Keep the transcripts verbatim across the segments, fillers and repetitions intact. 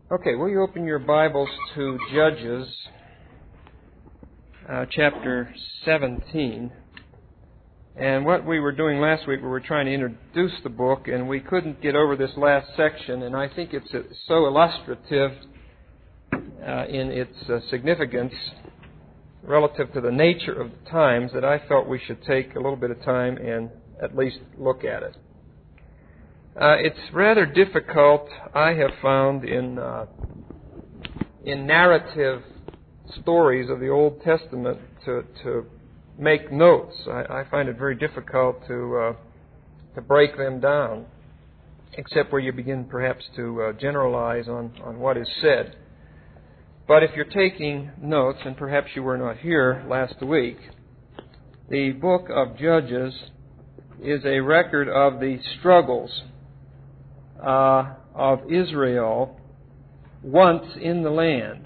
Okay, will you open your Bibles to Judges uh, chapter seventeen. And what we were doing last week, we were trying to introduce the book, and we couldn't get over this last section, and I think it's uh, so illustrative uh, in its uh, significance relative to the nature of the times that I felt we should take a little bit of time and at least look at it. Uh, it's rather difficult, I have found, in uh, in narrative stories of the Old Testament to to make notes. I, I find it very difficult to uh, to break them down, except where you begin perhaps to uh, generalize on, on what is said. But if you're taking notes, and perhaps you were not here last week, the book of Judges is a record of the struggles Uh, of Israel once in the land.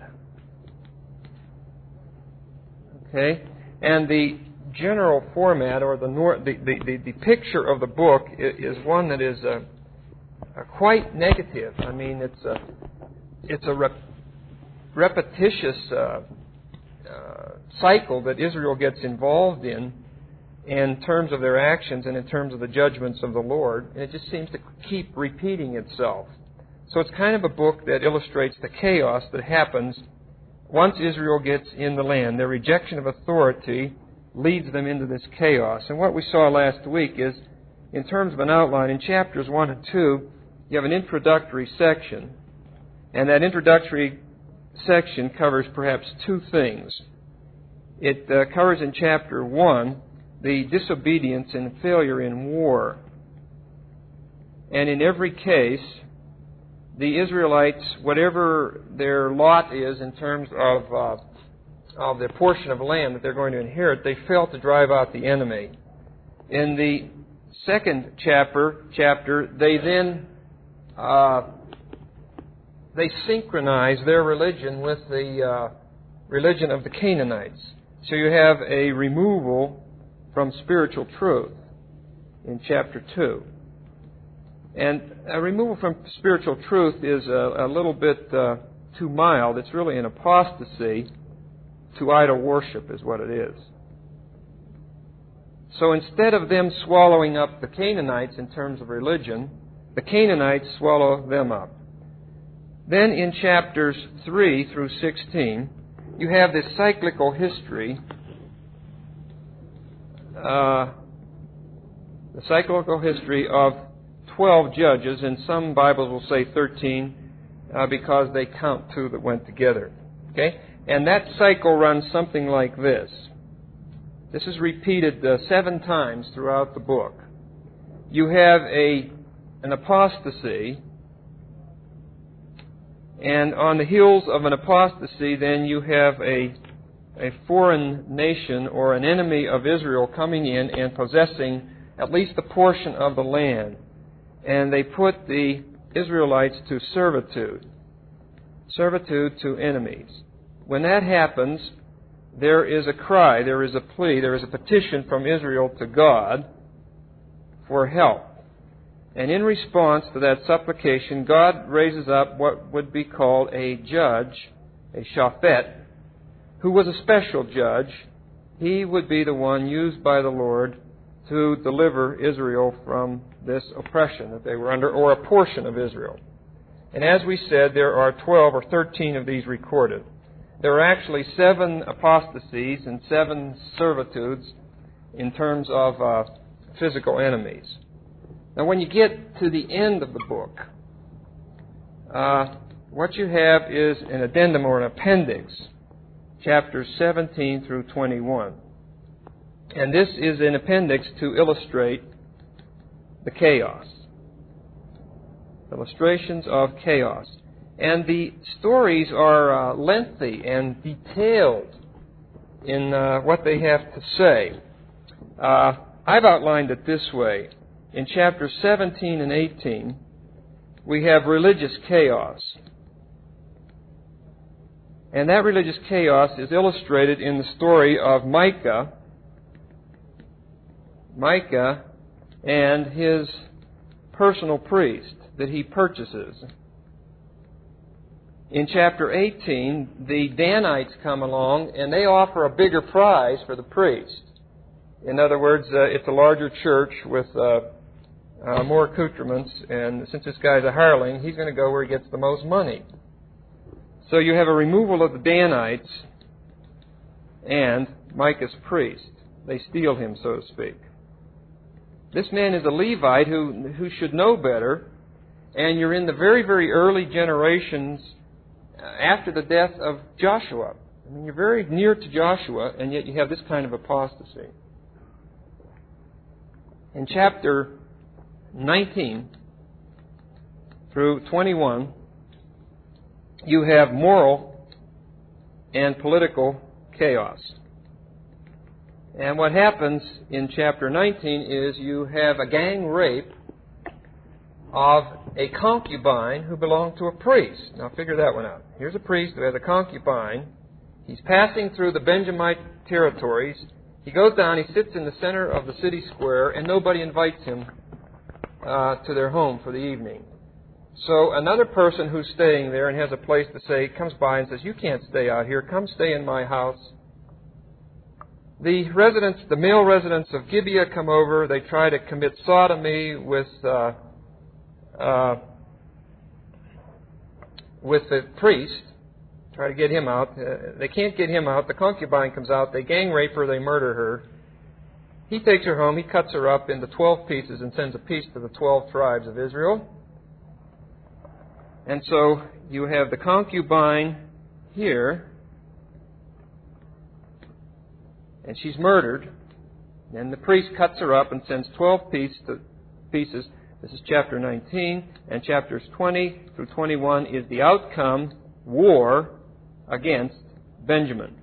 Okay? And the general format, or the nor- the, the, the, the picture of the book is, is one that is uh, uh, quite negative. I mean, it's a, it's a rep- repetitious uh, uh, cycle that Israel gets involved in in terms of their actions and in terms of the judgments of the Lord. And it just seems to keep repeating itself. So it's kind of a book that illustrates the chaos that happens once Israel gets in the land. Their rejection of authority leads them into this chaos. And what we saw last week is, in terms of an outline, in chapters one and two, you have an introductory section. And that introductory section covers perhaps two things. It uh, covers in chapter one the disobedience and failure in war. And in every case, the Israelites, whatever their lot is in terms of uh, of the portion of land that they're going to inherit, they fail to drive out the enemy. In the second chapter, chapter they then uh, they synchronize their religion with the uh, religion of the Canaanites. So you have a removal from spiritual truth in chapter two. And a removal from spiritual truth is a, a little bit uh, too mild. It's really an apostasy to idol worship is what it is. So instead of them swallowing up the Canaanites in terms of religion, the Canaanites swallow them up. Then in chapters three through sixteen, you have this cyclical history Uh, the cyclical history of twelve judges, and some Bibles will say thirteen uh, because they count two that went together. Okay? And that cycle runs something like this. This is repeated uh, seven times throughout the book. You have a an apostasy, and on the heels of an apostasy, then you have a a foreign nation or an enemy of Israel coming in and possessing at least a portion of the land. And they put the Israelites to servitude. Servitude to enemies. When that happens, there is a cry, there is a plea, there is a petition from Israel to God for help. And in response to that supplication, God raises up what would be called a judge, a shaphet, who was a special judge. He would be the one used by the Lord to deliver Israel from this oppression that they were under, or a portion of Israel. And as we said, there are twelve or thirteen of these recorded. There are actually seven apostasies and seven servitudes in terms of uh, physical enemies. Now, when you get to the end of the book, uh, what you have is an addendum or an appendix, chapters seventeen through twenty-one. And this is an appendix to illustrate the chaos. Illustrations of chaos. And the stories are uh, lengthy and detailed in uh, what they have to say. Uh, I've outlined it this way. In chapters seventeen and eighteen, we have religious chaos. And that religious chaos is illustrated in the story of Micah, Micah and his personal priest that he purchases. in chapter eighteen, the Danites come along and they offer a bigger prize for the priest. In other words, uh, it's a larger church with uh, uh, more accoutrements, and since this guy's a hireling, he's going to go where he gets the most money. So you have a removal of the Danites and Micah's priest. They steal him, so to speak. This man is a Levite who, who should know better, and you're in the very, very early generations after the death of Joshua. I mean, you're very near to Joshua, and yet you have this kind of apostasy. In chapter nineteen through twenty-one, you have moral and political chaos. And what happens in chapter nineteen is you have a gang rape of a concubine who belonged to a priest. Now figure that one out. Here's a priest who has a concubine. He's passing through the Benjamite territories. He goes down, he sits in the center of the city square, and nobody invites him uh, to their home for the evening. So another person who's staying there and has a place to stay comes by and says, "You can't stay out here. Come stay in my house." The residents, the male residents of Gibeah come over. They try to commit sodomy with uh, uh, with the priest. Try to get him out. Uh, they can't get him out. The concubine comes out. They gang rape her. They murder her. He takes her home. He cuts her up into twelve pieces and sends a piece to the twelve tribes of Israel. And so you have the concubine here, and she's murdered. And the priest cuts her up and sends twelve piece to pieces. This is chapter nineteen. And chapters twenty through twenty-one is the outcome, war against Benjamin.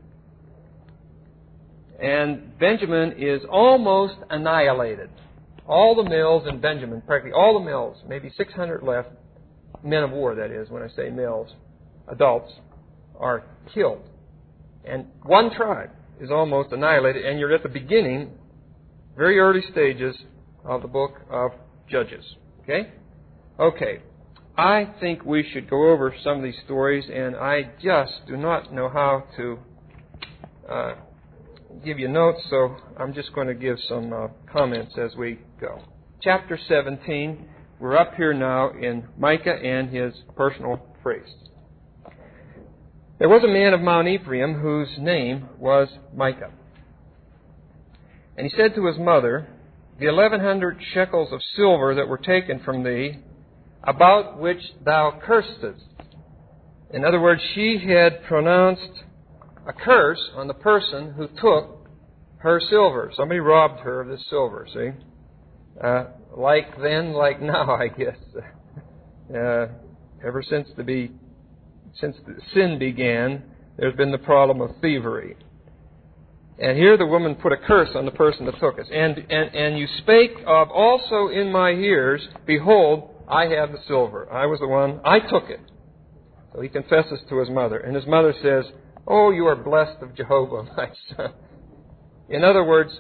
And Benjamin is almost annihilated. All the mills in Benjamin, practically all the mills, maybe six hundred left, men of war, that is, when I say mills, adults, are killed. And one tribe is almost annihilated, and you're at the beginning, very early stages of the book of Judges. Okay? Okay. I think we should go over some of these stories, and I just do not know how to uh, give you notes, so I'm just going to give some uh, comments as we go. Chapter seventeen, we're up here now in Micah and his personal priest. There was a man of Mount Ephraim whose name was Micah. And he said to his mother, "The eleven hundred shekels of silver that were taken from thee, about which thou cursedst." In other words, she had pronounced a curse on the person who took her silver. Somebody robbed her of this silver, see? Uh, like then, like now, I guess. Uh, ever since the, be, since the sin began, there's been the problem of thievery. And here the woman put a curse on the person that took it. And, and, and you spake of also in my ears, behold, I have the silver. I was the one. I took it. So he confesses to his mother. And his mother says, "Oh, you are blessed of Jehovah, my son." In other words,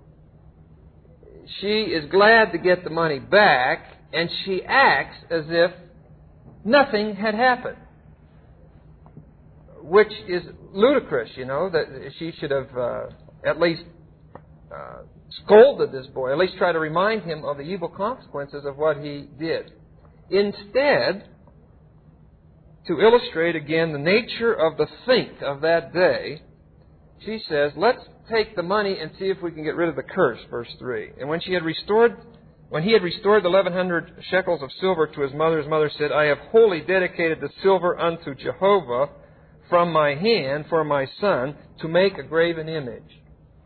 she is glad to get the money back, and she acts as if nothing had happened. Which is ludicrous, you know, that she should have uh, at least uh, scolded this boy, at least try to remind him of the evil consequences of what he did. Instead, to illustrate again the nature of the think of that day, she says, "Let's take the money and see if we can get rid of the curse," verse three. And when she had restored, when he had restored the eleven hundred shekels of silver to his mother, his mother said, "I have wholly dedicated the silver unto Jehovah from my hand for my son to make a graven image."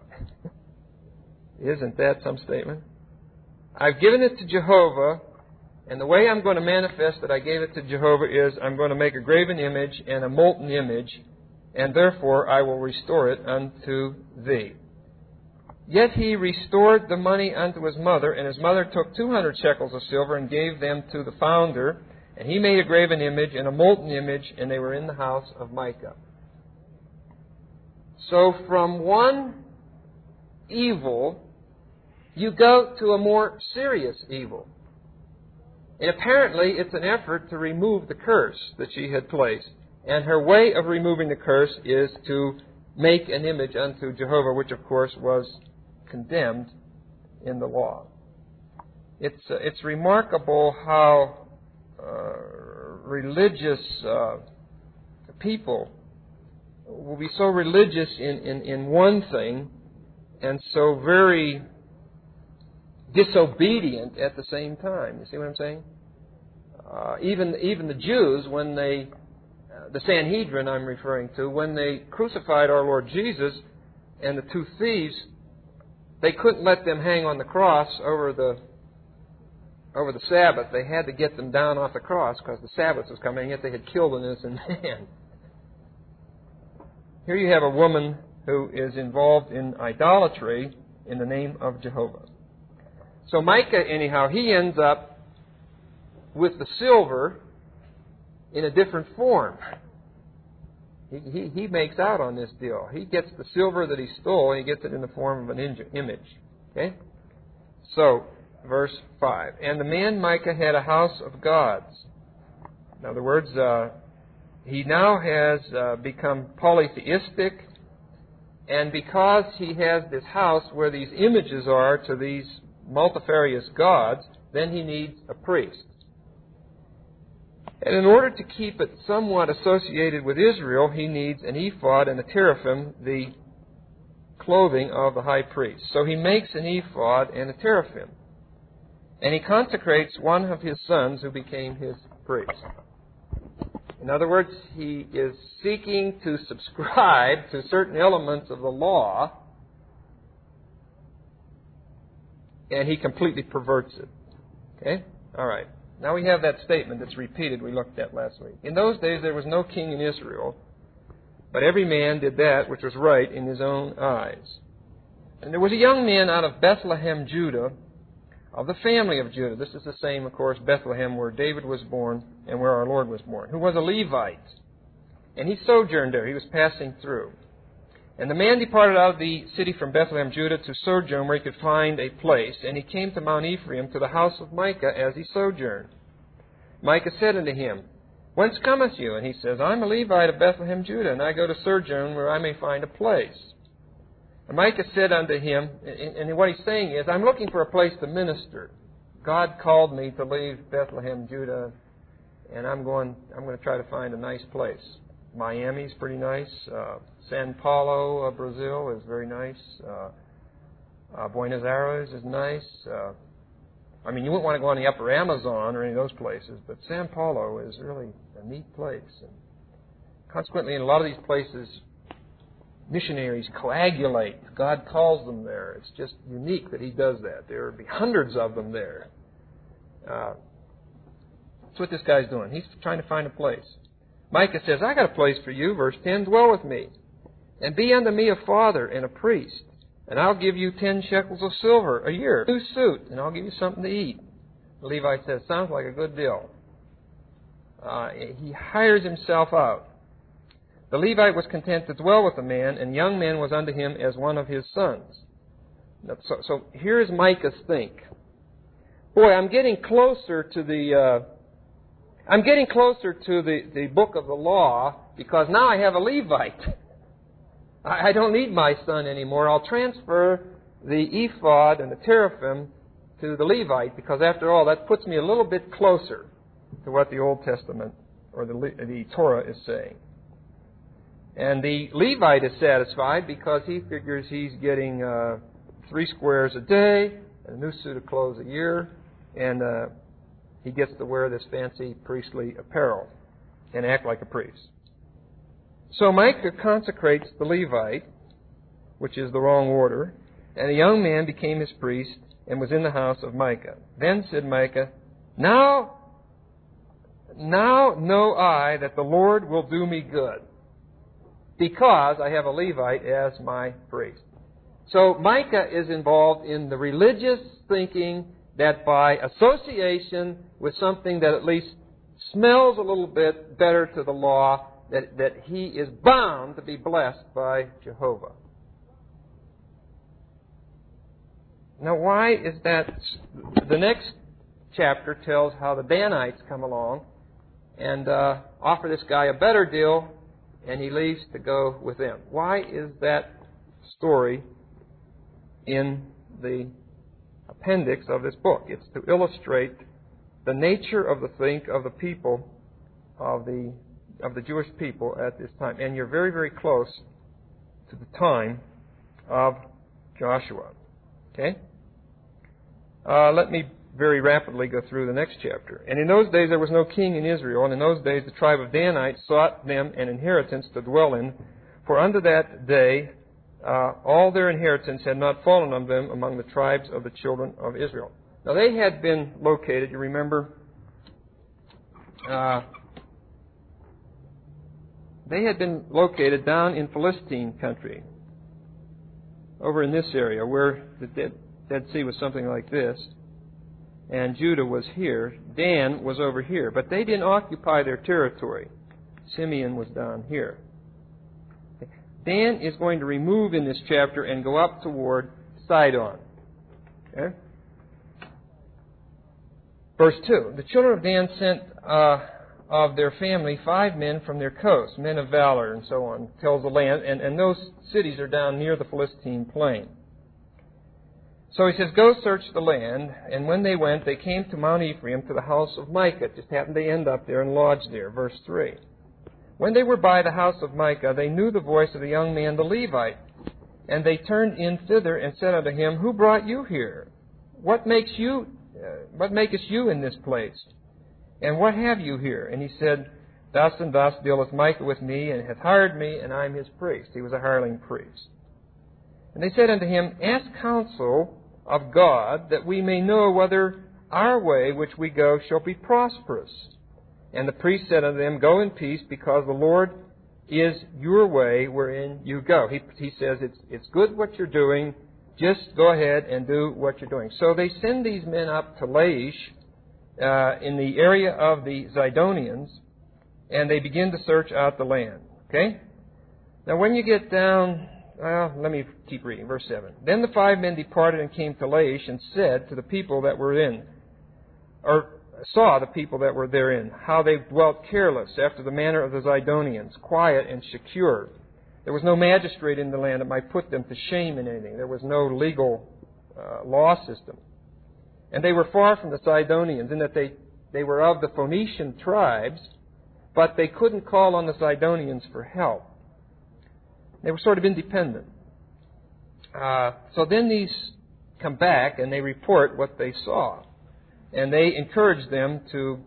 Isn't that some statement? I've given it to Jehovah, and the way I'm going to manifest that I gave it to Jehovah is I'm going to make a graven image and a molten image, and therefore I will restore it unto thee. Yet he restored the money unto his mother, and his mother took two hundred shekels of silver and gave them to the founder, and he made a graven image and a molten image, and they were in the house of Micah. So from one evil, you go to a more serious evil. And apparently it's an effort to remove the curse that she had placed And her way of removing the curse is to make an image unto Jehovah, which of course was condemned in the law. It's uh, it's remarkable how uh, religious uh, people will be so religious in, in, in one thing and so very disobedient at the same time. You see what I'm saying? Uh, even even the Jews, when they, uh, the Sanhedrin I'm referring to, when they crucified our Lord Jesus and the two thieves, they couldn't let them hang on the cross over the over the Sabbath. They had to get them down off the cross because the Sabbath was coming, and yet they had killed an innocent man. Here you have a woman who is involved in idolatry in the name of Jehovah. So Micah, anyhow, he ends up with the silver in a different form. He, he, he makes out on this deal. He gets the silver that he stole, and he gets it in the form of an image. Okay? So, verse five. And the man Micah had a house of gods. In other words, uh, he now has uh, become polytheistic, and because he has this house where these images are to these multifarious gods, then he needs a priest. And in order to keep it somewhat associated with Israel, he needs an ephod and a teraphim, the clothing of the high priest. So he makes an ephod and a teraphim. And he consecrates one of his sons who became his priest. In other words, he is seeking to subscribe to certain elements of the law, and he completely perverts it. Okay? All right. Now we have that statement that's repeated we looked at last week. In those days there was no king in Israel, but every man did that which was right in his own eyes. And there was a young man out of Bethlehem, Judah, of the family of Judah. This is the same, of course, Bethlehem where David was born and where our Lord was born, who was a Levite. And he sojourned there. He was passing through. And the man departed out of the city from Bethlehem, Judah, to sojourn where he could find a place. And he came to Mount Ephraim, to the house of Micah, as he sojourned. Micah said unto him, Whence cometh you? And he says, I am a Levite of Bethlehem, Judah, and I go to sojourn where I may find a place. And Micah said unto him, and what he's saying is, I'm looking for a place to minister. God called me to leave Bethlehem, Judah, and I'm going, I'm going to try to find a nice place. Miami's pretty nice. Uh, Sao Paulo, uh, Brazil, is very nice. Uh, uh, Buenos Aires is nice. Uh, I mean, you wouldn't want to go on the upper Amazon or any of those places, but Sao Paulo is really a neat place. And consequently, in a lot of these places, missionaries coagulate. God calls them there. It's just unique that He does that. There will be hundreds of them there. Uh, that's what this guy's doing. He's trying to find a place. Micah says, I got a place for you, verse ten, dwell with me, and be unto me a father and a priest, and I'll give you ten shekels of silver a year, a new suit, and I'll give you something to eat. The Levite says, sounds like a good deal. Uh, he hires himself out. The Levite was content to dwell with the man, and the young man was unto him as one of his sons. So, so here's Micah's think. Boy, I'm getting closer to the... Uh, I'm getting closer to the, the book of the law because now I have a Levite. I, I don't need my son anymore. I'll transfer the ephod and the teraphim to the Levite because, after all, that puts me a little bit closer to what the Old Testament or the, the Torah is saying. And the Levite is satisfied because he figures he's getting uh, three squares a day and a new suit of clothes a year, and uh, he gets to wear this fancy priestly apparel and act like a priest. So Micah consecrates the Levite, which is the wrong order, and a young man became his priest and was in the house of Micah. Then said Micah, Now, now know I that the Lord will do me good, because I have a Levite as my priest. So Micah is involved in the religious thinking that by association with something that at least smells a little bit better to the law, that, that he is bound to be blessed by Jehovah. Now, why is that? The next chapter tells how the Danites come along and uh, offer this guy a better deal, and he leaves to go with them. Why is that story in the appendix of this book? It's to illustrate the nature of the think of the people of the of the Jewish people at this time. And you're very, very close to the time of Joshua. Okay? Uh, let me very rapidly go through the next chapter. And in those days there was no king in Israel, and in those days the tribe of Danites sought them an inheritance to dwell in, for unto that day uh, all their inheritance had not fallen on them among the tribes of the children of Israel. Now they had been located, you remember, uh, they had been located down in Philistine country, over in this area where the Dead, Dead Sea was something like this, and Judah was here. Dan was over here, but they didn't occupy their territory. Simeon was down here. Dan is going to remove in this chapter and go up toward Sidon. Okay? Verse two, the children of Dan sent uh, of their family five men from their coast, men of valor, and so on, tells the land, and, and those cities are down near the Philistine plain. So he says, go search the land, and when they went, they came to Mount Ephraim, to the house of Micah. It just happened to end up there and lodge there. Verse three. When they were by the house of Micah, they knew the voice of the young man, the Levite, and they turned in thither and said unto him, who brought you here? What makes you, uh, what makest you in this place? And what have you here? And he said, thus and thus dealeth Micah with me, and hath hired me, and I am his priest. He was a hireling priest. And they said unto him, ask counsel of God, that we may know whether our way which we go shall be prosperous. And the priest said unto them, go in peace, because the Lord is your way wherein you go. He, he says, it's, it's good what you're doing, just go ahead and do what you're doing. So they send these men up to Laish, uh, in the area of the Zidonians, and they begin to search out the land. Okay? Now when you get down... Well, let me keep reading. Verse seven. Then the five men departed and came to Laish, and said to the people that were in, or saw the people that were therein, how they dwelt careless after the manner of the Zidonians, quiet and secure. There was no magistrate in the land that might put them to shame in anything. There was no legal uh, law system. And they were far from the Zidonians, in that they, they were of the Phoenician tribes, but they couldn't call on the Zidonians for help. They were sort of independent. Uh, so then these come back and they report what they saw. And they encourage them to,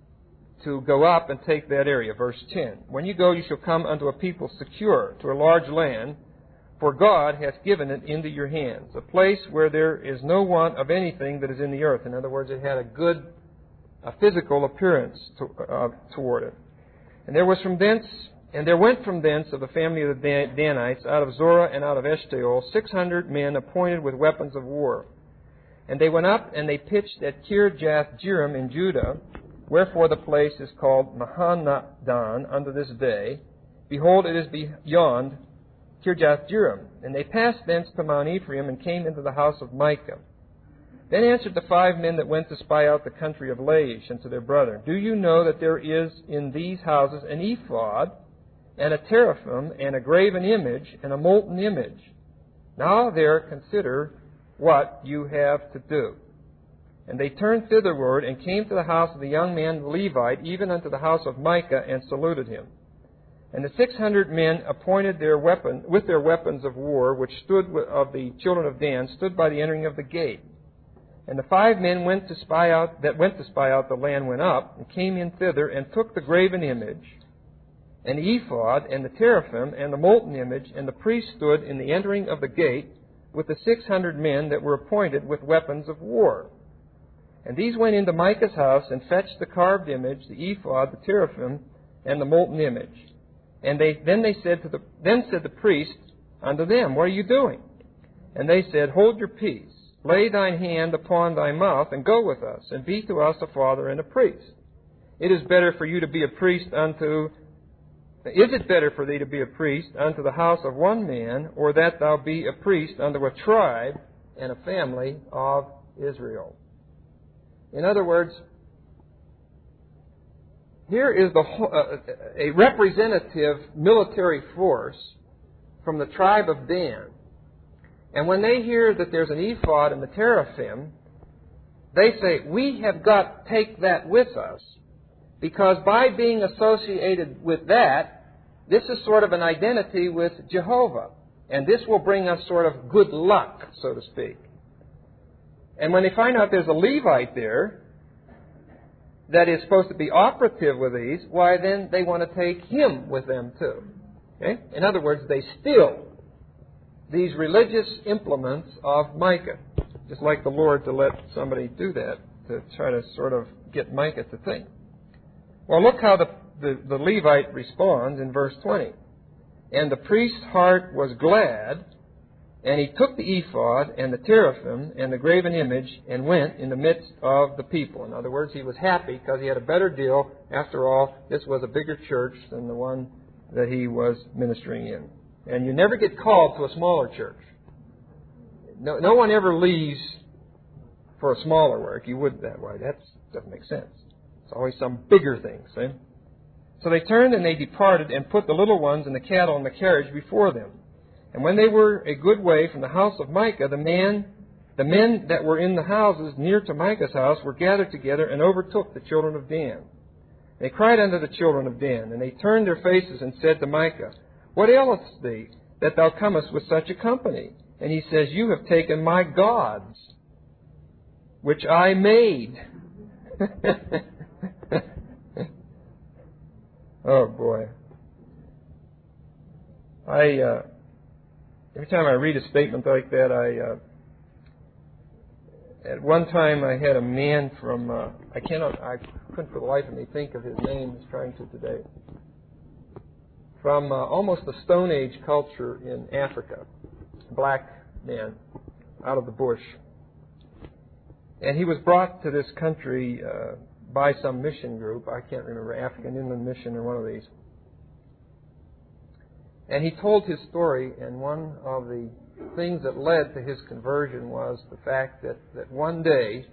to go up and take that area. Verse ten. When you go, you shall come unto a people secure, to a large land, for God hath given it into your hands, a place where there is no want of anything that is in the earth. In other words, it had a good a physical appearance to, uh, toward it. And there was from thence... And there went from thence of the family of the Danites, out of Zorah and out of Eshtaol, six hundred men appointed with weapons of war. And they went up, and they pitched at Kirjath-jearim in Judah, wherefore the place is called Mahaneh-dan unto this day. Behold, it is beyond Kirjath-jearim. And they passed thence to Mount Ephraim, and came into the house of Micah. Then answered the five men that went to spy out the country of Laish unto their brethren, do you know that there is in these houses an ephod, and a teraphim, and a graven image, and a molten image? Now there consider what you have to do. And they turned thitherward, and came to the house of the young man the Levite, even unto the house of Micah, and saluted him. And the six hundred men appointed their weapon, with their weapons of war, which stood of the children of Dan, stood by the entering of the gate. And the five men went to spy out, that went to spy out the land went up, and came in thither, and took the graven image, and the ephod, and the teraphim, and the molten image, and the priest stood in the entering of the gate with the six hundred men that were appointed with weapons of war. And these went into Micah's house, and fetched the carved image, the ephod, the teraphim, and the molten image. And they then they said to the then said the priest unto them, what are you doing? And they said, hold your peace, lay thine hand upon thy mouth, and go with us, and be to us a father and a priest. It is better for you to be a priest unto Is it better for thee to be a priest unto the house of one man, or that thou be a priest unto a tribe and a family of Israel? In other words, here is the whole, uh, a representative military force from the tribe of Dan. And when they hear that there's an ephod and the teraphim, they say, we have got to take that with us, because by being associated with that, this is sort of an identity with Jehovah. And this will bring us sort of good luck, so to speak. And when they find out there's a Levite there that is supposed to be operative with these, why then they want to take him with them too. Okay? In other words, they steal these religious implements of Micah. Just like the Lord to let somebody do that, to try to sort of get Micah to think. Well, look how the, the, the Levite responds in verse twenty. And the priest's heart was glad, and he took the ephod and the teraphim and the graven image and went in the midst of the people. In other words, he was happy because he had a better deal. After all, this was a bigger church than the one that he was ministering in. And you never get called to a smaller church. No, no one ever leaves for a smaller work. You would that way. That doesn't make sense. It's always some bigger thing, see? So they turned and they departed and put the little ones and the cattle in the carriage before them. And when they were a good way from the house of Micah, the man, the men that were in the houses near to Micah's house were gathered together and overtook the children of Dan. They cried unto the children of Dan, and they turned their faces and said to Micah, What aileth thee, that thou comest with such a company? And he says, You have taken my gods, which I made. Oh, boy. I, uh, every time I read a statement like that, I, uh, at one time I had a man from, uh, I cannot, I couldn't for the life of me think of his name, I was trying to today, from uh, almost the Stone Age culture in Africa, black man, out of the bush. And he was brought to this country uh, by some mission group. I can't remember, African Inland Mission or one of these. And he told his story, and one of the things that led to his conversion was the fact that, that one day,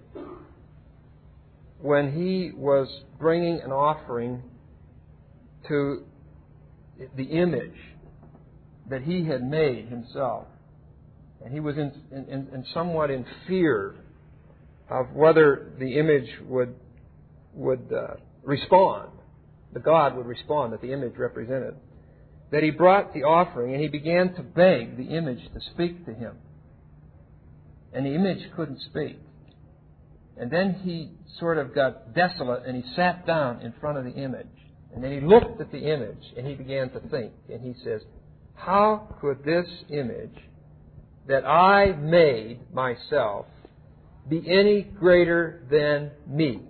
when he was bringing an offering to the image that he had made himself, and he was in, in, in somewhat in fear of whether the image would would uh, respond, the God would respond that the image represented, that he brought the offering and he began to beg the image to speak to him. And the image couldn't speak. And then he sort of got desolate and he sat down in front of the image. And then he looked at the image and he began to think. And he says, how could this image that I made myself be any greater than me?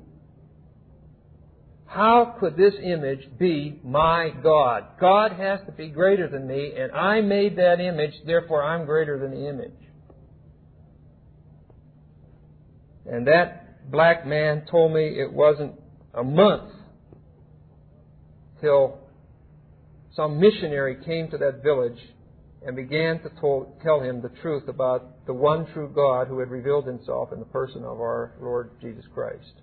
How could this image be my God? God has to be greater than me, and I made that image, therefore I'm greater than the image. And that black man told me it wasn't a month till some missionary came to that village and began to tell, tell him the truth about the one true God who had revealed himself in the person of our Lord Jesus Christ.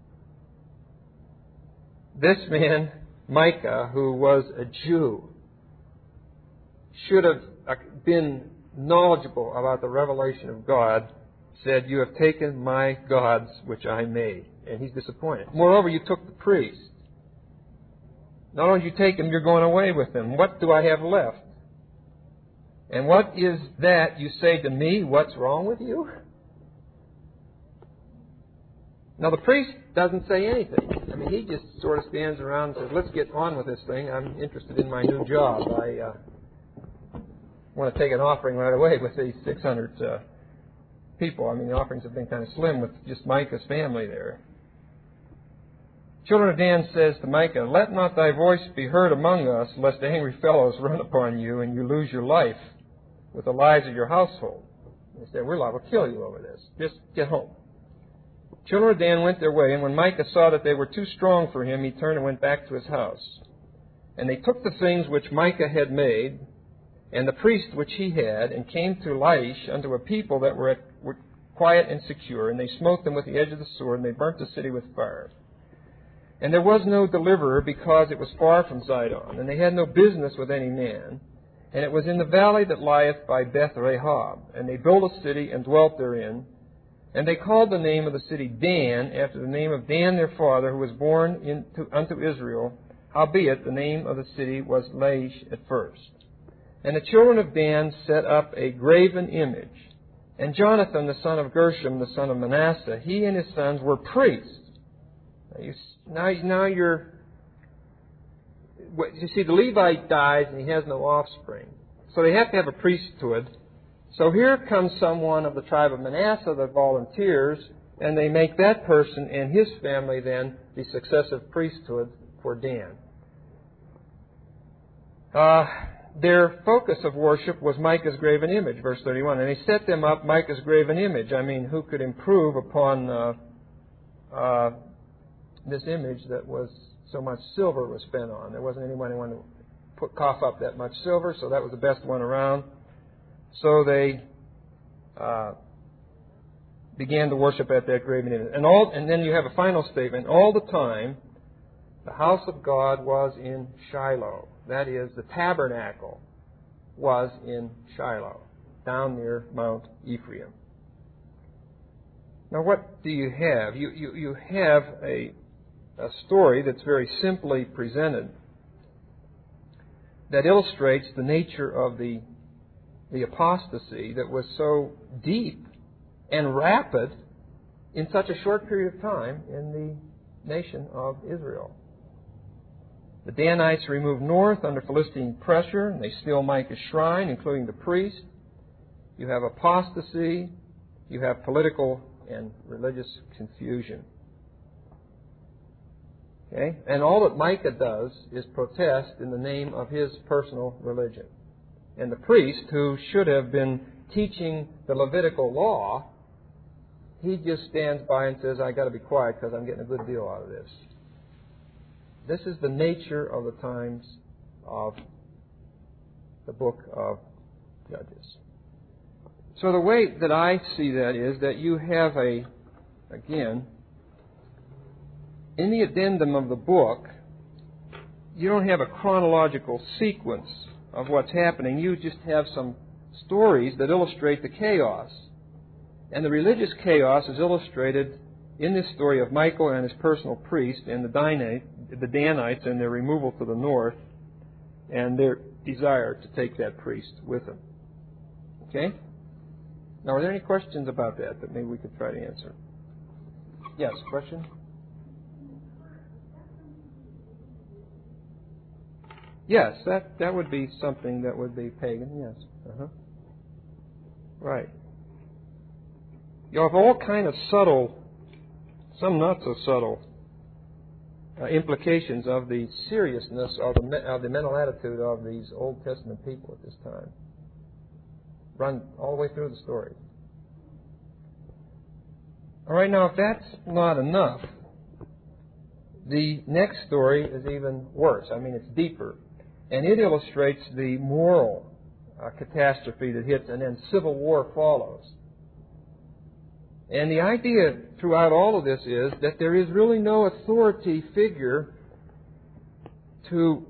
This man, Micah, who was a Jew, should have been knowledgeable about the revelation of God, said, You have taken my gods which I made. And he's disappointed. Moreover, you took the priest. Not only did you take him, you're going away with him. What do I have left? And what is that you say to me? What's wrong with you? Now, the priest doesn't say anything. I mean, he just sort of stands around and says, let's get on with this thing. I'm interested in my new job. I uh, want to take an offering right away with these six hundred uh, people. I mean, the offerings have been kind of slim with just Micah's family there. Children of Dan says to Micah, Let not thy voice be heard among us, lest angry fellows run upon you and you lose your life with the lives of your household. They said, We're liable to kill you over this. Just get home. Children of Dan went their way, and when Micah saw that they were too strong for him, he turned and went back to his house. And they took the things which Micah had made, and the priest which he had, and came to Laish unto a people that were, at, were quiet and secure, and they smote them with the edge of the sword, and they burnt the city with fire. And there was no deliverer because it was far from Zidon, and they had no business with any man. And it was in the valley that lieth by Beth Rehob. And they built a city and dwelt therein. And they called the name of the city Dan, after the name of Dan their father, who was born into, unto Israel. Howbeit, the name of the city was Laish at first. And the children of Dan set up a graven image. And Jonathan, the son of Gershom, the son of Manasseh, he and his sons were priests. Now, you, now, now you're... You see, the Levite dies and he has no offspring. So they have to have a priesthood. So here comes someone of the tribe of Manasseh that volunteers, and they make that person and his family then the successive priesthood for Dan. Uh, their focus of worship was Micah's graven image, verse thirty-one. And they set them up Micah's graven image. I mean, who could improve upon uh, uh, this image that was so much silver was spent on? There wasn't anyone who wanted to put, cough up that much silver, so that was the best one around. So they uh, began to worship at that graven image. And, all, and then you have a final statement. All the time, the house of God was in Shiloh. That is, the tabernacle was in Shiloh, down near Mount Ephraim. Now, what do you have? You, you, you have a, a story that's very simply presented that illustrates the nature of the the apostasy that was so deep and rapid in such a short period of time in the nation of Israel. The Danites are removed north under Philistine pressure, and they steal Micah's shrine, including the priest. You have apostasy. You have political and religious confusion. Okay? And all that Micah does is protest in the name of his personal religion. And the priest, who should have been teaching the Levitical law, he just stands by and says, I got to be quiet because I'm getting a good deal out of this. This is the nature of the times of the book of Judges. So the way that I see that is that you have a, again, in the addendum of the book, you don't have a chronological sequence of what's happening. You just have some stories that illustrate the chaos. And the religious chaos is illustrated in this story of Michael and his personal priest and the, Dinite, the Danites and their removal to the north and their desire to take that priest with them. Okay? Now, are there any questions about that that maybe we could try to answer? Yes, question? Yes, that, that would be something that would be pagan, yes. Uh-huh. Right. You have all kind of subtle, some not so subtle, uh, implications of the seriousness of the, of the mental attitude of these Old Testament people at this time. Run all the way through the story. All right, now if that's not enough, the next story is even worse. I mean, it's deeper. And it illustrates the moral uh, catastrophe that hits, and then civil war follows. And the idea throughout all of this is that there is really no authority figure to,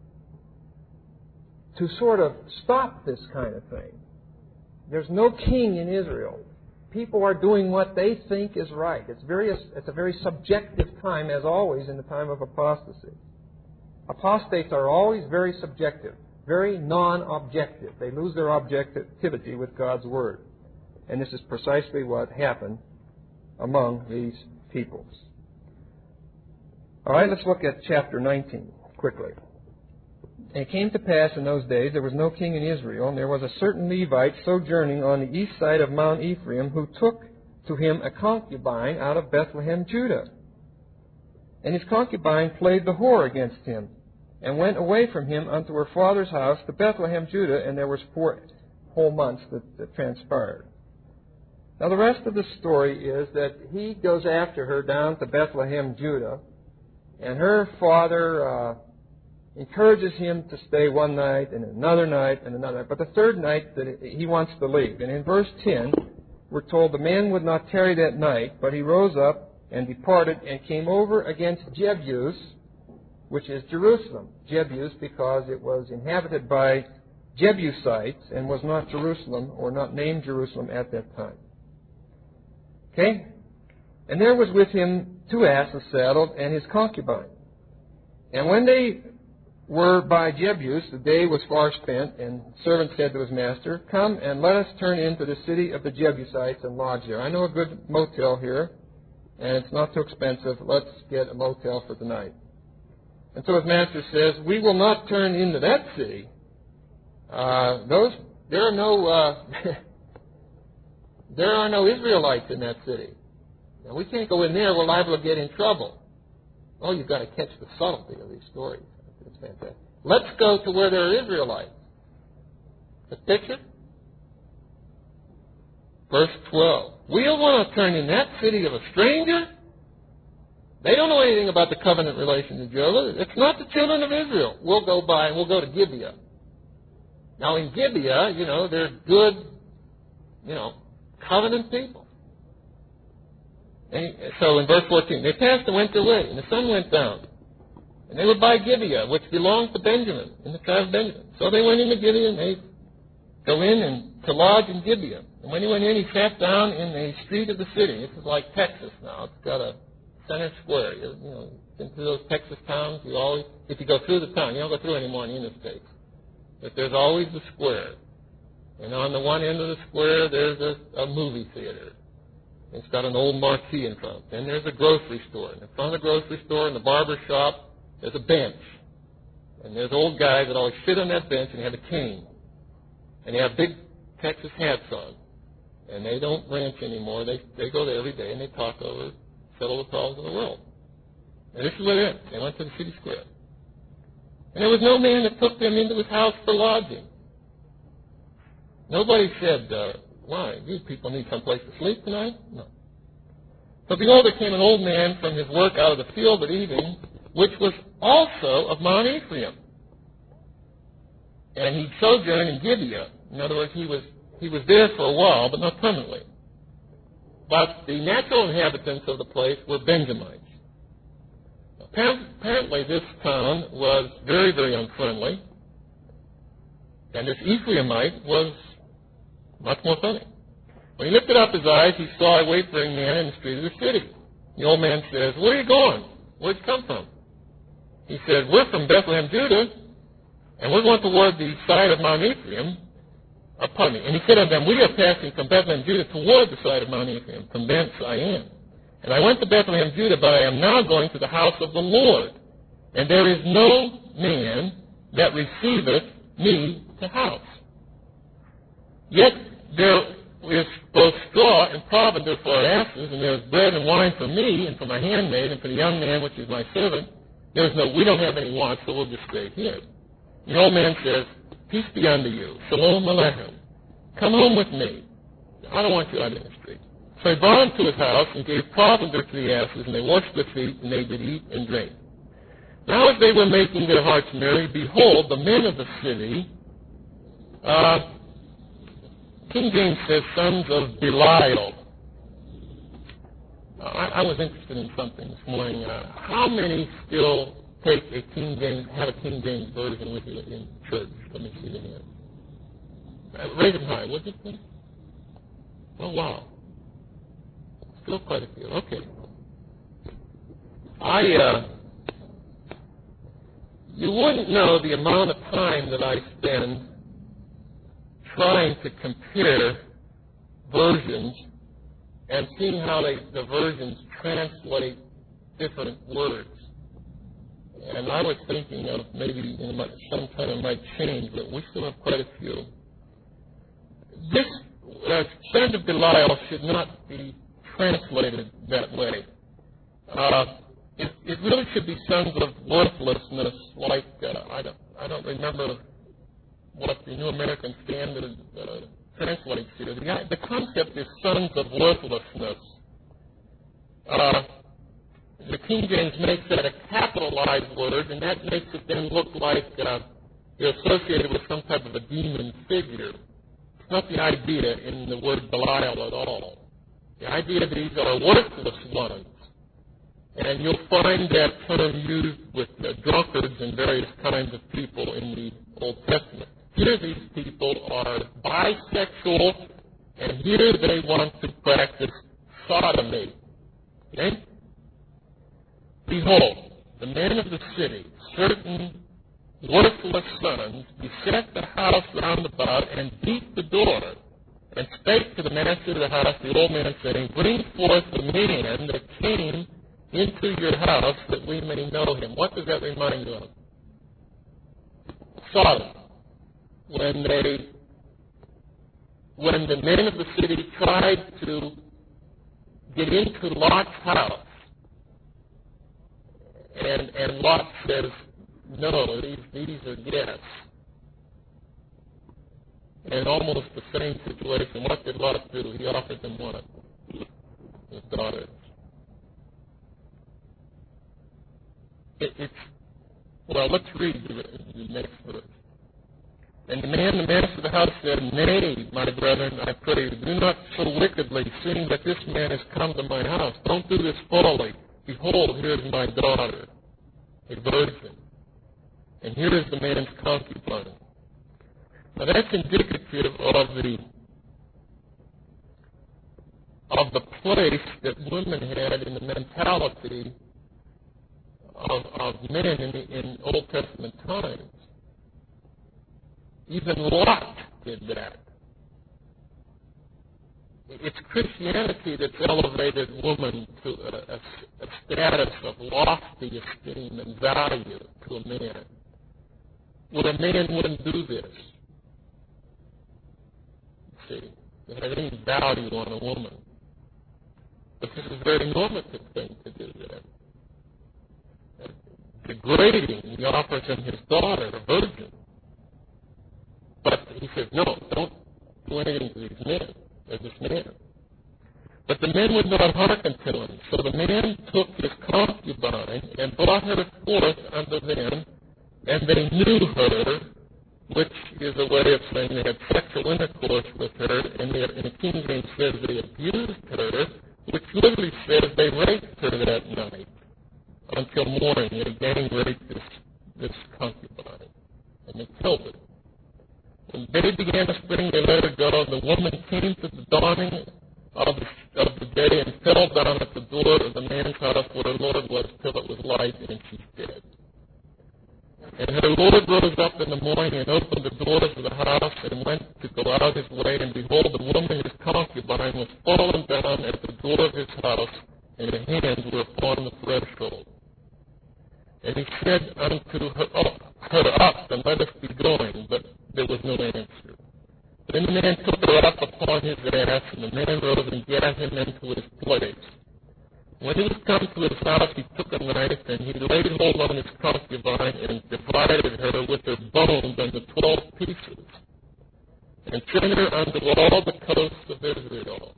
to sort of stop this kind of thing. There's no king in Israel. People are doing what they think is right. It's, very, it's a very subjective time, as always, in the time of apostasy. Apostates are always very subjective, very non-objective. They lose their objectivity with God's Word. And this is precisely what happened among these peoples. All right, let's look at chapter nineteen quickly. And it came to pass in those days, there was no king in Israel, and there was a certain Levite sojourning on the east side of Mount Ephraim, who took to him a concubine out of Bethlehem, Judah. And his concubine played the whore against him, and went away from him unto her father's house to Bethlehem, Judah, and there was four whole months that, that transpired. Now the rest of the story is that he goes after her down to Bethlehem, Judah, and her father uh, encourages him to stay one night, and another night, and another night. But the third night that he wants to leave. And in verse ten, we're told the man would not tarry that night, but he rose up and departed and came over against Jebus, which is Jerusalem. Jebus because it was inhabited by Jebusites and was not Jerusalem, or not named Jerusalem at that time. Okay? And there was with him two asses saddled and his concubine. And when they were by Jebus, the day was far spent, and the servant said to his master, "Come and let us turn into the city of the Jebusites and lodge there. I know a good motel here, and it's not too expensive. Let's get a motel for the night." And so his master says, "We will not turn into that city. Uh, those there are no uh, there are no Israelites in that city. Now, we can't go in there. We're liable to get in trouble." Oh, you've got to catch the subtlety of these stories. It's fantastic. Let's go to where there are Israelites. The picture? Verse twelve. We don't want to turn in that city of a stranger. They don't know anything about the covenant relation to Jehovah. It's not the children of Israel. We'll go by and we'll go to Gibeah. Now in Gibeah, you know, they're good, you know, covenant people. And so in verse fourteen, they passed and went their way, and the sun went down. And they were by Gibeah, which belonged to Benjamin, in the tribe of Benjamin. So they went into Gibeah, and they go in and to lodge in Gibeah. And when he went in, he sat down in the street of the city. This is like Texas now. It's got a center square. You, you know, been through those Texas towns. You always, if you go through the town, you don't go through anymore in the interstate. But there's always the square. And on the one end of the square, there's a, a movie theater. It's got an old marquee in front. Then there's a grocery store. And in front of the grocery store and the barber shop, there's a bench. And there's old guys that always sit on that bench and have a cane. And they have big Texas hats on. And they don't ranch anymore. They they go there every day and they talk over, settle the problems of the world. And this is where they went. They went to the city square. And there was no man that took them into his house for lodging. Nobody said, uh, why, these people need someplace to sleep tonight? No. So behold, there came an old man from his work out of the field at evening, which was also of Mount Ephraim. And he sojourned in Gibeah. In other words, he was he was there for a while, but not permanently. But the natural inhabitants of the place were Benjamites. Apparently, this town was very, very unfriendly, and this Ephraimite was much more funny. When he lifted up his eyes, he saw a wayfaring man in the street of the city. The old man says, "Where are you going? Where'd you come from?" He said, "We're from Bethlehem, Judah, and we're going toward the side of Mount Ephraim." Uh, pardon me. And he said unto them, "We are passing from Bethlehem, Judah, toward the side of Mount Ephraim. From thence I am. And I went to Bethlehem, Judah, but I am now going to the house of the Lord. And there is no man that receiveth me to house. Yet there is both straw and provender for our asses, and there is bread and wine for me, and for my handmaid, and for the young man which is my servant. There is no, we don't have any want, so we'll just stay here." The old man says, "Peace be unto you. Shalom Aleichem. Come home with me. I don't want you out in the street." So he brought him to his house and gave provender to the asses, and they washed their feet, and they did eat and drink. Now as they were making their hearts merry, behold, the men of the city, uh, King James says sons of Belial. Uh, I, I was interested in something this morning. Uh, how many still take a King James, have a King James version with you in church? Let me see the hand. Uh, raise it high, would you please? Oh, wow. Still quite a few. Okay. I, uh, you wouldn't know the amount of time that I spend trying to compare versions and seeing how they, the versions translate different words. And I was thinking of maybe in my, sometime it might change, but we still have quite a few. This uh, sons of Belial should not be translated that way. Uh, it, it really should be sons of worthlessness, like uh, I don't I don't remember what the New American Standard uh, translates here. The, the concept is sons of worthlessness. Uh, the King James makes that a capitalized word, and that makes it then look like uh, you're associated with some type of a demon figure. It's not the idea in the word Belial at all. The idea that these are worthless ones. And you'll find that term used with uh, drunkards and various kinds of people in the Old Testament. Here these people are bisexual, and here they want to practice sodomy. Okay? Behold, the men of the city, certain worthless sons, beset the house round about and beat the door, and spake to the master of the house, the old man, saying, Bring forth the man that came into your house, that we may know him. What does that remind you of? Sodom. When they, when the men of the city tried to get into Lot's house, and, and Lot says, no, these, these are guests. And almost the same situation. What did Lot do? He offered them what? His daughter. It, it's, well, let's read the, the next verse. And the man, the master of the house said, Nay, my brethren, I pray you, do not so wickedly, seeing that this man has come to my house. Don't do this folly. Behold, here is my daughter, a virgin. And here is the man's concubine. Now that's indicative of the of the place that women had in the mentality of, of men in, the, in Old Testament times. Even Lot did that. It's Christianity that's elevated woman to a, a, a status of lofty esteem and value to a man. Well, a man wouldn't do this. See, it had any value on a woman. But this is a very normative thing to do that. Degrading, he offers him his daughter, a virgin. But he says, no, don't do anything to these men, or this man. But the men would not hearken to him. So the man took his concubine and brought her forth unto them, and they knew her, which is a way of saying they had sexual intercourse with her, and they, in the King James says they abused her, which literally says they raped her that night until morning. They again raped this, this concubine, and they killed her. When they began to spring, they let her go. The woman came to the dawning of the, of the day and fell down at the door of the man's house where her Lord was till it was light, and she's dead. And her Lord rose up in the morning and opened the doors of the house and went to go out his way, and behold, the woman, his concubine, was fallen down at the door of his house, and her hands were upon the threshold. And he said unto her, oh, her up, and let us be going, but there was no answer. Then the man took her up upon his ass, and the man rose and gat him into his place. When he was come to his house, he took a knife, and he laid hold on his concubine, and divided her with her bones into twelve pieces, and sent her unto all the coasts of Israel.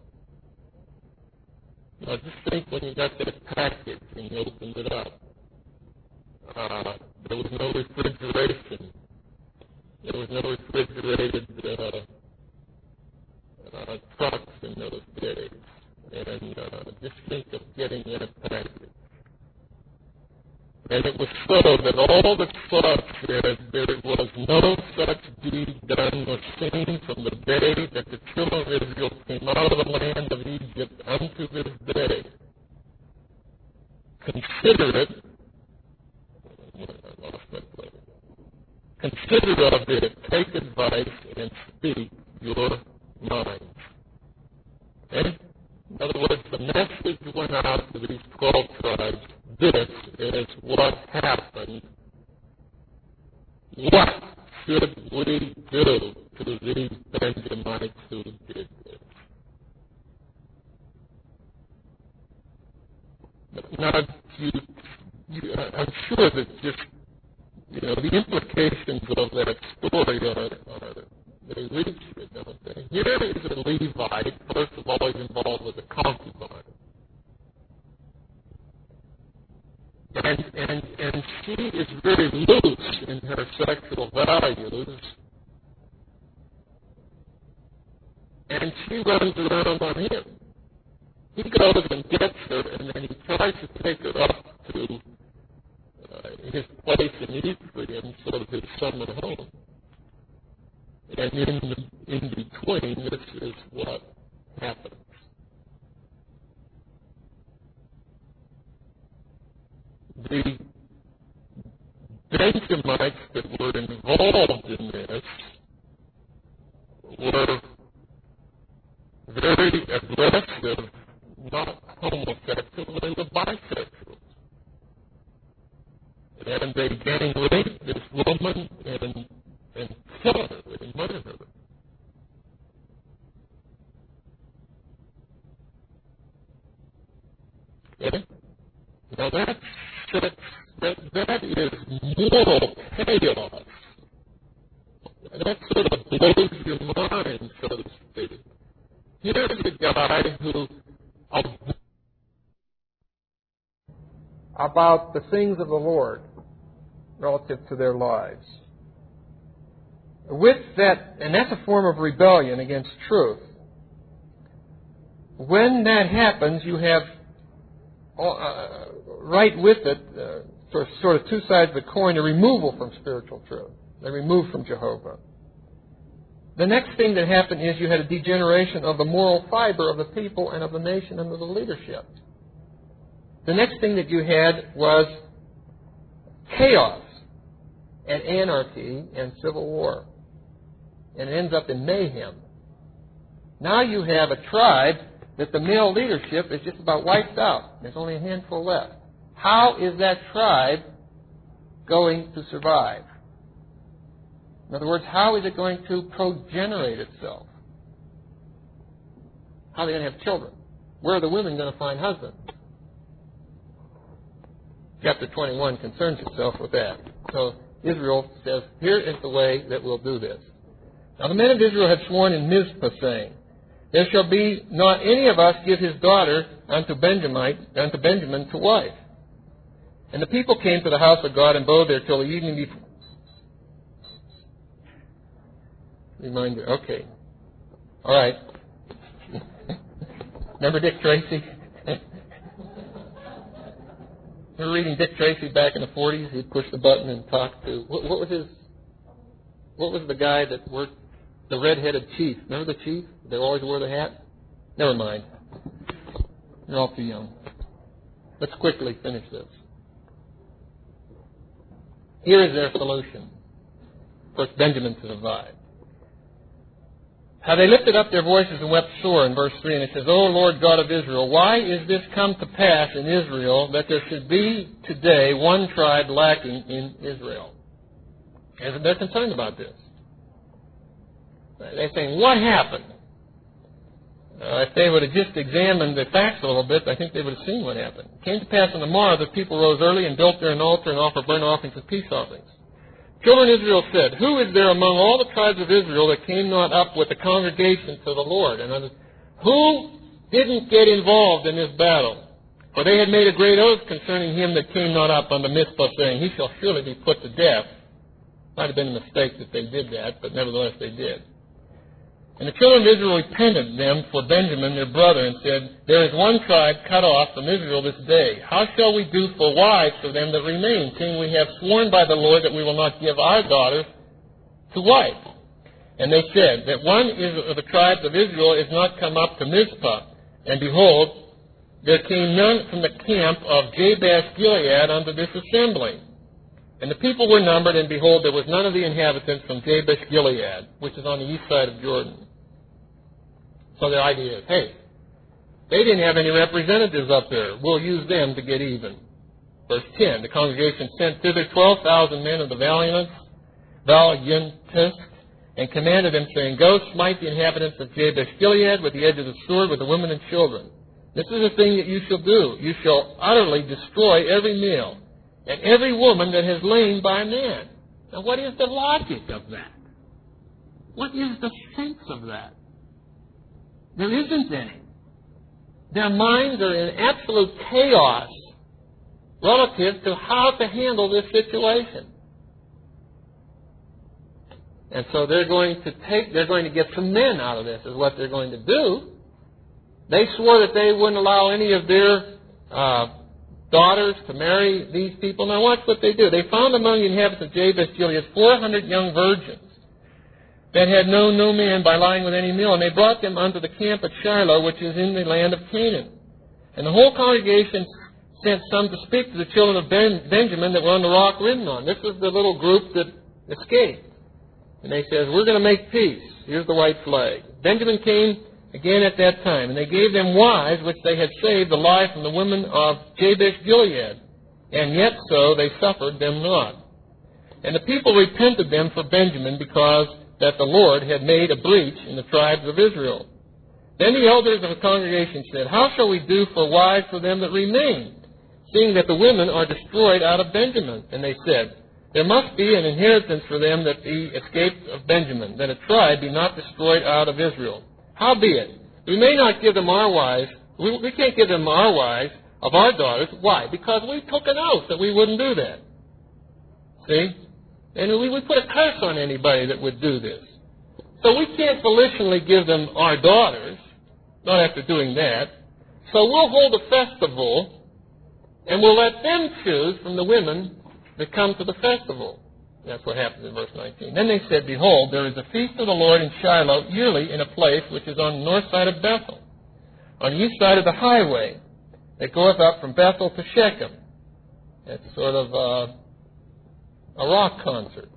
Now just think when you got that package and you opened it up. Uh, there was no refrigeration. There was no refrigerated uh, uh, trucks in those days. And uh, just think of getting in a package. And it was so that all the saw said there was no such deed done or seen from the day that the children of Israel came out of the land of Egypt unto this day. Consider it. I lost my place. Consider of it, take advice, and speak your minds. Okay? In other words, the message went out to these twelve tribes. This is what happened. What should we do to these Benjamites who did this? Now, you, you, I'm sure that just, you know, the implications of that story are, are they reach it, don't they? Here is a Levite, first of all, he's involved with a concubine. And, and, and she is very loose in her sexual values. And she runs around on him. he goes and gets her, and then he tries to take her up to uh, his place in Ephraim, sort of his summer home. And in, the, in between, this is what happens. The Benjamites that were involved in this were very aggressive, not homosexual, they were bisexual. And they gang raped this woman and, and killed her, they murdered her. Okay? Now that's, that, that, that is moral chaos. That sort of blows your mind, so to speak. Here's a guy who, about the things of the Lord relative to their lives. With that, and that's a form of rebellion against truth. When that happens, you have uh, right with it uh, sort, of, sort of two sides of the coin, a removal from spiritual truth. They removed from Jehovah. The next thing that happened is you had a degeneration of the moral fiber of the people and of the nation and of the leadership. The next thing that you had was chaos and anarchy and civil war. And it ends up in mayhem. Now you have a tribe that the male leadership is just about wiped out. There's only a handful left. How is that tribe going to survive? In other words, how is it going to progenerate itself? How are they going to have children? Where are the women going to find husbands? Chapter twenty-one concerns itself with that. So Israel says, here is the way that we'll do this. Now the men of Israel had sworn in Mizpah, saying, there shall be not any of us give his daughter unto Benjamite, unto Benjamin to wife. And the people came to the house of God and abode there till the evening before. Reminder, okay. All right. Remember Dick Tracy? We were reading Dick Tracy back in the forties. He'd push the button and talk to, what, what was his, what was the guy that worked, the red-headed chief? Remember the chief? They always wore the hat? Never mind. You're all too young. Let's quickly finish this. Here is their solution. First, Benjamin to survive. How they lifted up their voices and wept sore in verse three, and it says, O Lord God of Israel, why is this come to pass in Israel that there should be today one tribe lacking in Israel? And they're concerned about this. They're saying, what happened? Uh, if they would have just examined the facts a little bit, I think they would have seen what happened. It came to pass on the morrow that people rose early and built there an altar and offered burnt offerings and peace offerings. Children of Israel said, who is there among all the tribes of Israel that came not up with the congregation to the Lord? And others, who didn't get involved in this battle? For they had made a great oath concerning him that came not up unto Mizpah, saying, he shall surely be put to death. Might have been a mistake that they did that, but nevertheless they did. And the children of Israel repented them for Benjamin their brother, and said, there is one tribe cut off from Israel this day. How shall we do for wives for them that remain, seeing we have sworn by the Lord that we will not give our daughters to wife? And they said, that one of the tribes of Israel is not come up to Mizpah. And behold, there came none from the camp of Jabesh Gilead unto this assembly. And the people were numbered, and behold, there was none of the inhabitants from Jabesh Gilead, which is on the east side of Jordan. So the idea is, hey, they didn't have any representatives up there. We'll use them to get even. Verse ten, the congregation sent thither twelve thousand men of the valiant, valiantest, and commanded them, saying, go smite the inhabitants of Jabesh Gilead with the edge of the sword, with the women and children. This is the thing that you shall do. You shall utterly destroy every male and every woman that has lain by a man. Now what is the logic of that? What is the sense of that? There isn't any. Their minds are in absolute chaos relative to how to handle this situation. And so they're going to take, they're going to get some men out of this, is what they're going to do. They swore that they wouldn't allow any of their uh, daughters to marry these people. Now watch what they do. They found among the inhabitants of Jabesh Gilead four hundred young virgins that had known no man by lying with any male, and they brought them unto the camp at Shiloh, which is in the land of Canaan. And the whole congregation sent some to speak to the children of ben- Benjamin that were on the rock Rimmon. This was the little group that escaped. And they said, we're going to make peace. Here's the white flag. Benjamin came again at that time, and they gave them wives which they had saved alive from the women of Jabesh Gilead. And yet so they suffered them not. And the people repented them for Benjamin, because that the Lord had made a breach in the tribes of Israel. Then the elders of the congregation said, how shall we do for wives for them that remain, seeing that the women are destroyed out of Benjamin? And they said, there must be an inheritance for them that be escaped of Benjamin, that a tribe be not destroyed out of Israel. Howbeit, we may not give them our wives, we, we can't give them our wives of our daughters. Why? Because we took an oath that we wouldn't do that. See? And we would put a curse on anybody that would do this. So we can't volitionally give them our daughters, not after doing that. So we'll hold a festival, and we'll let them choose from the women that come to the festival. That's what happens in verse nineteen. Then they said, behold, there is a feast of the Lord in Shiloh yearly in a place which is on the north side of Bethel, on the east side of the highway that goeth up from Bethel to Shechem. It's sort of uh, a rock concert.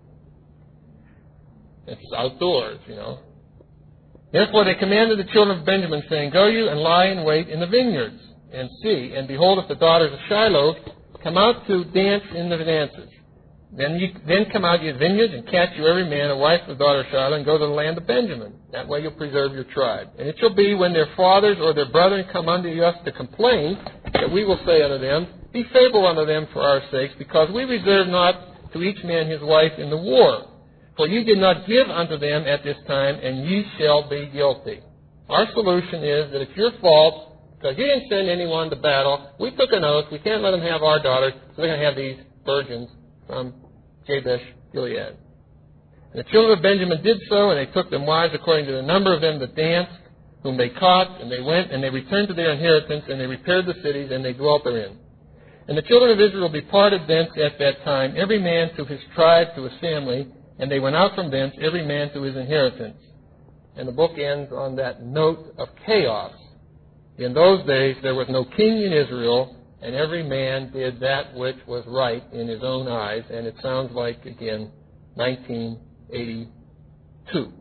It's outdoors, you know. Therefore they commanded the children of Benjamin, saying, go you and lie in wait in the vineyards, and see, and behold, if the daughters of Shiloh come out to dance in the dances. Then you then come out your vineyards and catch you every man a wife of the daughter of Shiloh, and go to the land of Benjamin. That way you'll preserve your tribe. And it shall be, when their fathers or their brethren come unto us to complain, that we will say unto them, be favorable unto them for our sakes, because we reserve not to each man his wife in the war. For ye did not give unto them at this time, and ye shall be guilty. Our solution is that it's your fault, because you didn't send anyone to battle. We took an oath. We can't let them have our daughters, so they're going to have these virgins from Jabesh Gilead. And the children of Benjamin did so, and they took them wives according to the number of them that danced, whom they caught, and they went, and they returned to their inheritance, and they repaired the cities, and they dwelt therein. And the children of Israel departed thence at that time, every man to his tribe, to his family, and they went out from thence, every man to his inheritance. And the book ends on that note of chaos. In those days there was no king in Israel, and every man did that which was right in his own eyes. And it sounds like, again, nineteen eighty-two.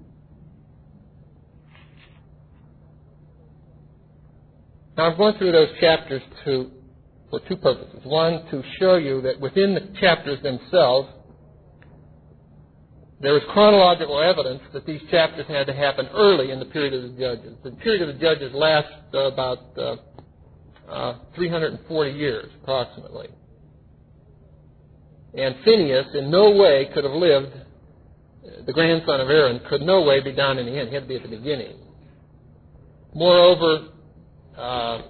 Now I'm going through those chapters to, for two purposes. One, to show you that within the chapters themselves, there is chronological evidence that these chapters had to happen early in the period of the Judges. The period of the Judges lasts uh, about uh, uh, three hundred forty years, approximately. And Phinehas in no way could have lived, the grandson of Aaron, could no way be down in the end. He had to be at the beginning. Moreover, uh, uh,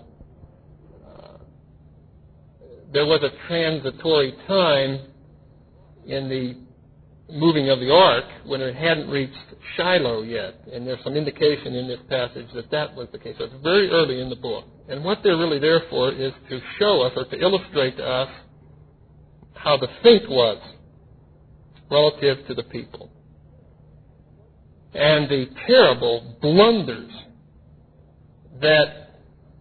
there was a transitory time in the moving of the ark when it hadn't reached Shiloh yet. And there's some indication in this passage that that was the case. So it's very early in the book. And what they're really there for is to show us or to illustrate to us how the think was relative to the people. And the terrible blunders that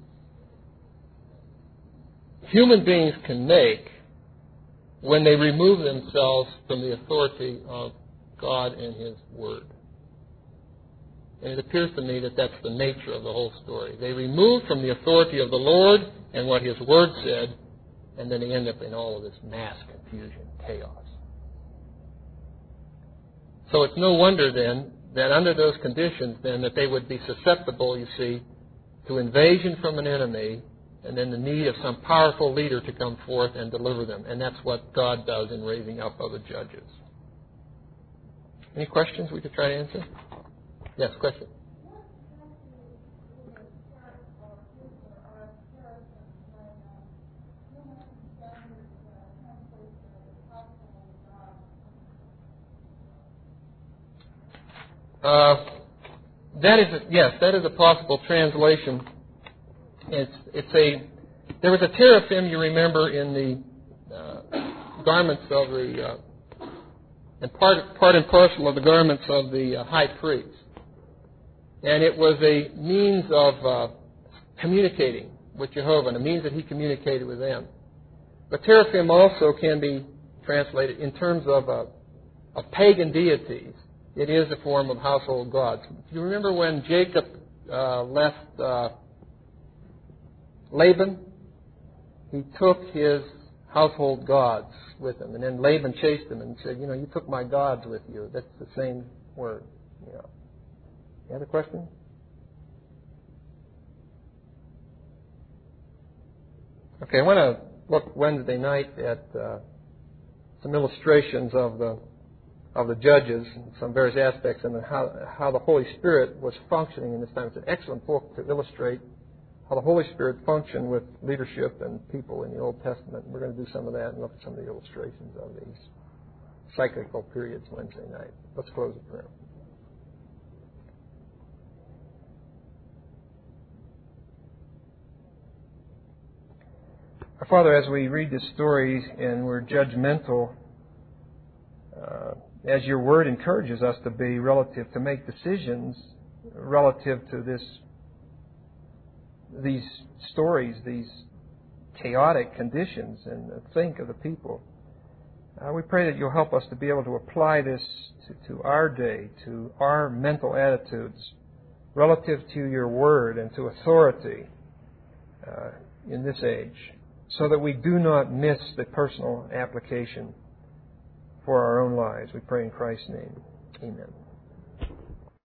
human beings can make when they remove themselves from the authority of God and His Word. And it appears to me that that's the nature of the whole story. They remove from the authority of the Lord and what His Word said, and then they end up in all of this mass confusion, chaos. So it's no wonder then that under those conditions then that they would be susceptible, you see, to invasion from an enemy, and then the need of some powerful leader to come forth and deliver them. And that's what God does in raising up other judges. Any questions we could try to answer? Yes, question. Uh, that is, a, yes, that is a possible translation It's, it's a, there was a teraphim, you remember, in the uh, garments of the, uh, and part, part and parcel of the garments of the uh, high priest. And it was a means of uh, communicating with Jehovah, and a means that he communicated with them. But teraphim also can be translated in terms of, uh, of pagan deities. It is a form of household gods. Do you remember when Jacob uh, left uh, Laban? He took his household gods with him, and then Laban chased him and said, you know, you took my gods with you. That's the same word. You know. Any other question? Okay, I want to look Wednesday night at uh, some illustrations of the of the judges, and some various aspects, and how how the Holy Spirit was functioning in this time. It's an excellent book to illustrate how the Holy Spirit functioned with leadership and people in the Old Testament. We're going to do some of that and look at some of the illustrations of these cyclical periods Wednesday night. Let's close the prayer. Our Father, as we read this story and we're judgmental, uh, as your word encourages us to be relative, to make decisions relative to this, these stories, these chaotic conditions, and think of the people. Uh, we pray that you'll help us to be able to apply this to, to our day, to our mental attitudes relative to your word and to authority uh, in this age, so that we do not miss the personal application for our own lives. We pray in Christ's name. Amen.